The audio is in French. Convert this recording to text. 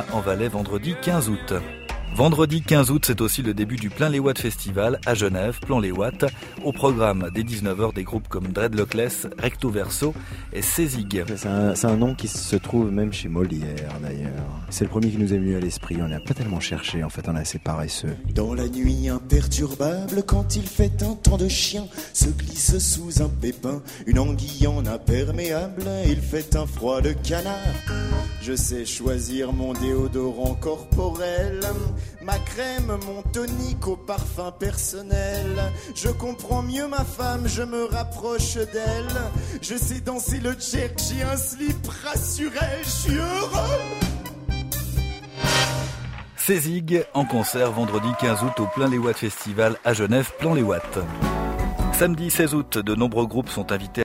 Arena en Valais vendredi 15 août. Vendredi 15 août, c'est aussi le début du Plein les Watts Festival à Genève, Plan les Watts. Au programme, dès 19h, des groupes comme Dreadlockless, Recto Verso et Cézig. C'est un nom qui se trouve même chez Molière d'ailleurs. C'est le premier qui nous est venu à l'esprit, on n'a pas tellement cherché, en fait on est assez paresseux. Dans la nuit imperturbable, quand il fait un temps de chien, se glisse sous un pépin, une anguille en imperméable, il fait un froid de canard. Je sais choisir mon déodorant corporel, ma crème, mon tonique au parfum personnel. Je comprends mieux ma femme, je me rapproche d'elle. Je sais danser le jerk, j'ai un slip rassuré, je suis heureux. Cézig en concert vendredi 15 août au Plein les Watts Festival à Genève, Plan les Watts. Samedi 16 août, de nombreux groupes sont invités